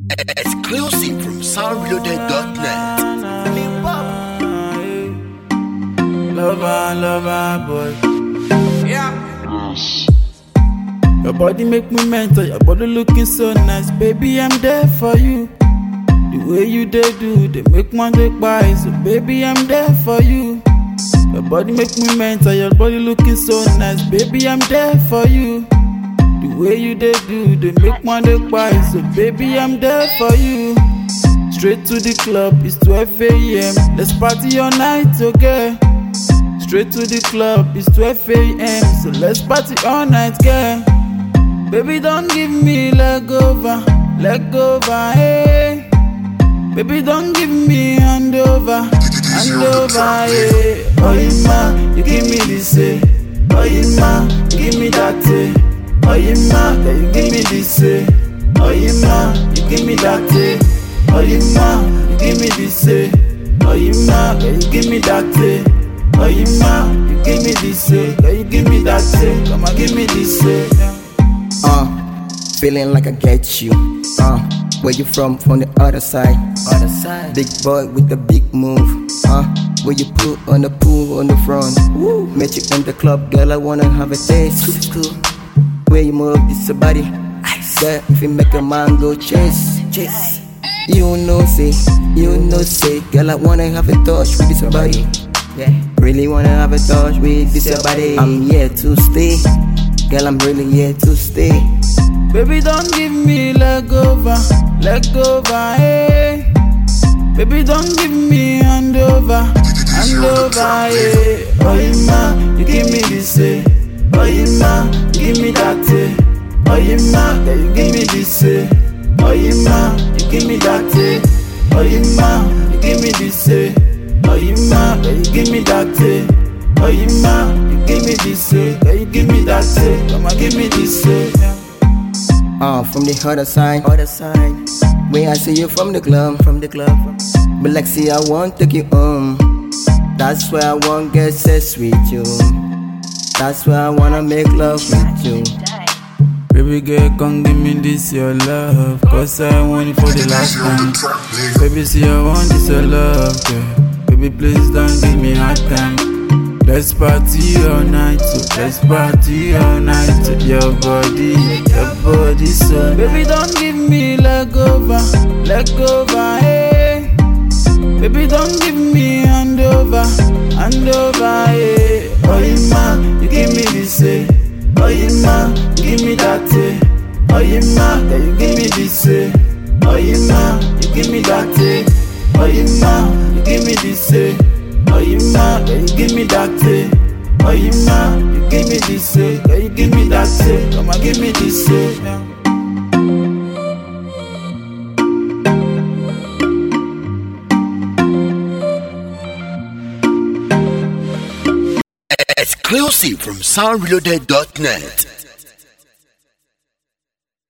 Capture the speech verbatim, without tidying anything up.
Exclusive from sound reloaded dot net. Lover, lover, boy. Yeah. Your body make me mental, your body looking so nice. Baby, I'm there for you. The way you they do, they make one day buy. So baby, I'm there for you. Your body make me mental, your body looking so nice. Baby, I'm there for you. The way you they do, they make one day buy. So baby, I'm there for you. Straight to the club, it's twelve a m Let's party all night, okay? Straight to the club, it's twelve a m So let's party all night, girl. Baby, don't give me leg over, leg over, hey. Baby, don't give me hand over, hand over, hey. Oh, you ma, you give me this, eh. Oh, you ma, you give me that, eh. Oh, you ma, you give me this, eh. Oh, you ma, you give me that, eh. Oh, you ma, you give me this, eh. Oh, you ma, you give me that, eh. Oh, you ma, you give me this, eh. Oh, you give me that, eh. Come on, give me this, eh. Uh, feeling like I get you. Uh, where you from? From the other side. Other side. Big boy with the big move. Uh, where you put on the pool on the front. Woo. Met you in the club, girl. I wanna have a taste. Cool, cool. Where you move this your body? Girl, if you make a man go chase, chase. You know, say, you know, say, girl. I wanna have a touch with this your body. Yeah. Really wanna have a touch with this your body. I'm here to stay. Girl, I'm really here to stay. Baby, don't give me leg over, leg over, hey. Baby, don't give me hand over, hand over, hey. Oh, you ma, you give me this, eh. Oh, you ma, you give me that, eh. Oh, you ma, you give me this, eh. Oh, you ma, you give me that, eh. Oh, you ma, you give me this, eh. Oh, you ma, you give me that, eh. Oh, you ma, you give me this, eh. Oh, you give me that, eh. Come on, give me this, eh. Uh, from the other side, other side. When I see you from the club, from the club. But like, see, I want to take you home. That's why I want get sex with you. That's why I wanna make love with you. Baby girl, come give me this your love, cause I want it for the last time. Baby, see, I want this your love, girl. Baby, please don't give me hard time. Let's party all night, so let's party all night. So your body, your body, so baby, don't give me leg over, leg over, hey. Baby, don't give me hand over, hand over, hey. Oh, you ma, you give me this, eh. Oh, you ma, you give me that, eh. Oh, you ma, you give me this, eh. Oh, you ma, you give me that, eh. Oh, you ma, you give me this, eh. Oh, you ma, you give me that, eh. Oh, you ma, you give me this, eh. Oh, you give me that, eh. Come on, give me this, eh. Exclusive from sound reloaded dot net.